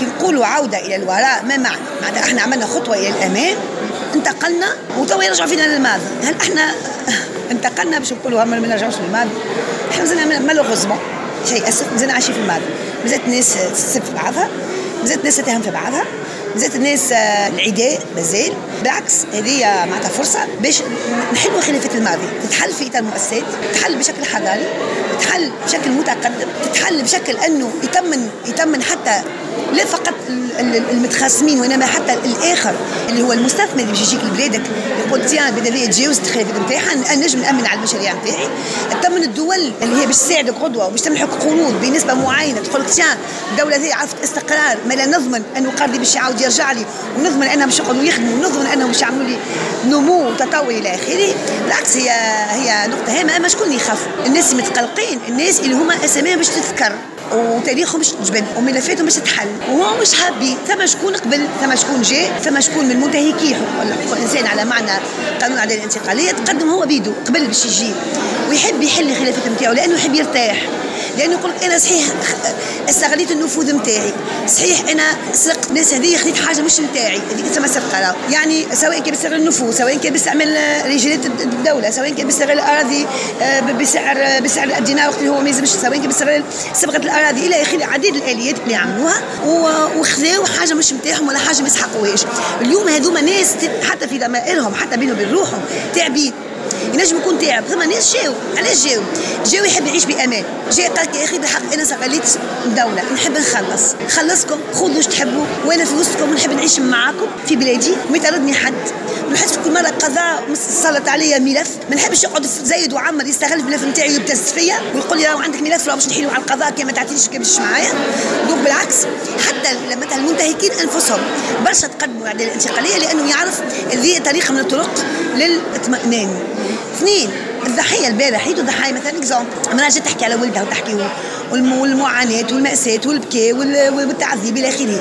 كي نقولوا عودة إلى الوراء ما معنى؟ معناتها احنا عملنا خطوة إلى الأمام، انتقلنا وتوا يرجعوا فينا للماضي. هل احنا انتقلنا باش نقولوا ما نرجعوش للماضي؟ احنا مازلنا مالوغوزمون شيء أسف، مازلنا عايشين في الماضي. مازالت الناس تسب في بعضها، مازالت الناس تتهم في بعضها، مازالت الناس العداء مازال. بالعكس هذه معناتها فرصة باش نحلوا خلافات الماضي، تتحل في إطار مؤسسات، تتحل بشكل حضاري، تتحل بشكل متقدم، تتحل بشكل أنه يتمن حتى لا فقط المتخاصمين وإنما حتى الآخر اللي هو المستثمر اللي باش يجيك لبلادك يقول تيان البلاد هذه تجاوز الخلافات نتاعها، نجم نأمن على المشاريع نتاعي. تمن الدول اللي هي باش تساعدك غدوة وباش تمنحك قروض بنسبة معينة، تقول لك تيان الدولة هذه عرفت استقرار، ما لا نضمن أنه قرضي باش يعاود يرجع لي، ونضمن أنهم باش يقعدوا يخدموا، ونضمن أنهم باش يعملوا لي نمو وتطور إلى آخره. بالعكس هي نقطة هامة. أما شكون يخافوا؟ الناس المتقلقين، الناس اللي هما أساميهم باش تذكر وتاريخهم باش تجبن وملفاتهم باش تتحل وهو مش حابين. ثم شكون قبل، ثم شكون جاء، ثم شكون من منتهكي حقوق الانسان على معنى قانون العداله الانتقاليه تقدم هو بيدو قبل باش يجي ويحب يحل الخلافات نتاعو لانه يحب يرتاح، لانه يقول انا صحيح استغليت النفوذ نتاعي، صحيح انا سرقت ناس هذه خديت حاجه مش نتاعي، هذيك تسمى سرقه. يعني سواء كان باستغلال النفوذ، سواء كان باستعمال رجالات الدوله، سواء كان باستغلال الاراضي بسعر الدينار وقت اللي هو ما يلزمش، سواء كان باستغلال صبغه الاراضي الى اخره. عديد الاليات اللي عملوها وخذاو حاجه مش نتاعهم ولا حاجه ما يسحقوهاش. اليوم هذوما ناس حتى في ضمائرهم حتى بينهم وبين روحهم تعبين، ينجم يكون تعب. ثم ناس جاو، علاش جاو يحب يعيش بامان، جاي قال لك يا اخي بالحق انا استغليت الدوله، نحب نخلصكم، خذوا واش تحبوا وانا في وسطكم ونحب نعيش معاكم في بلادي وما يطردني حد. نحس كل مره قضاء سلط عليا ملف، ما نحبش يقعد زايد وعمر يستغل الملف نتاعي ويبتز فيا ويقول لي راه عندك ملف راه باش نحيلوا على القضاء كي ما تعطينيش كي باش معايا. دونك بالعكس حتى لما المنتهكين انفسهم برشا تقدموا العداله الانتقاليه لانه يعرف هذه طريقه من الطرق للاطمئنان. اثنين، الضحيه البارح حيدوا ضحايا مثلا اكزامبل، امراه جات تحكي على ولدها وتحكي والمعاناه والمأساة والبكاء والتعذيب الى اخره.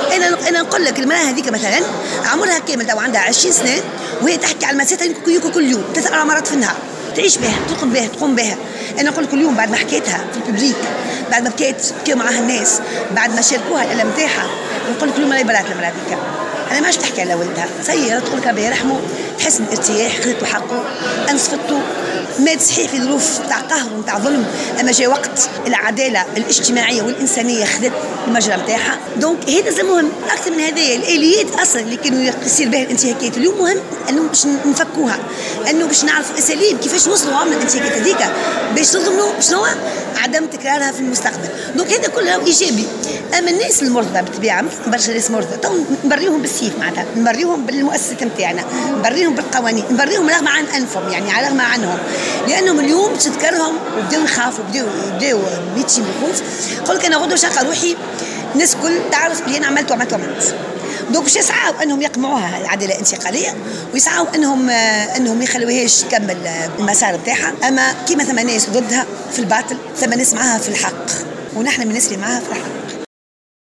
انا نقول لك المراه هذيك مثلا عمرها كامل تو عندها 20 سنه وهي تحكي على المأساة كل يوم 3 مرات في النهار، تعيش بها، تقوم بها. انا نقول كل يوم بعد ما حكيتها في الببليك، بعد ما بكاو معها الناس، بعد ما شاركوها الالم نتاعها، نقول كل يوم راهي برات المراه هذيك. انا ما عادش تحكي على ولدها، سيارة تقول لك ربي يرحمه، تحس بالارتياح، خذت حقه، انصفته، مات صحيح في ظروف تاع قهر وتاع ظلم، اما جاء وقت العداله الاجتماعيه والانسانيه خذت المجرى نتاعها. دونك هذا زي مهم اكثر من هذه الاليات اصلا اللي كانوا يصير بها الانتهاكات. اليوم مهم انه باش نفكوها، انه باش نعرفوا اساليب كيفاش نوصلوا عمل الانتهاكات هذيك باش نضمنوا شنو عدم تكرارها في المستقبل. دونك هذا كله ايجابي. اما الناس المرضى بالطبيعه برشا ناس مرضى تو نبريهم بالسيف، معناتها نبريهم بالمؤسسات نتاعنا، نبريهم بالقوانين، نبريهم رغم عن انفهم، يعني على رغم عنهم، لانهم اليوم تذكرهم وبداو يخافوا، بداو ميتشي بالخوف. قول لك انا غدوه شاقه روحي الناس كل تعرف اللي انا عملت. دونك باش يسعوا انهم يقمعوها العداله الانتقاليه ويسعوا انهم ما يخلوهاش تكمل المسار نتاعها. اما كيما ثم ناس ضدها في الباطل ثم ناس معاها في الحق، ونحن من الناس اللي معاها في الحق.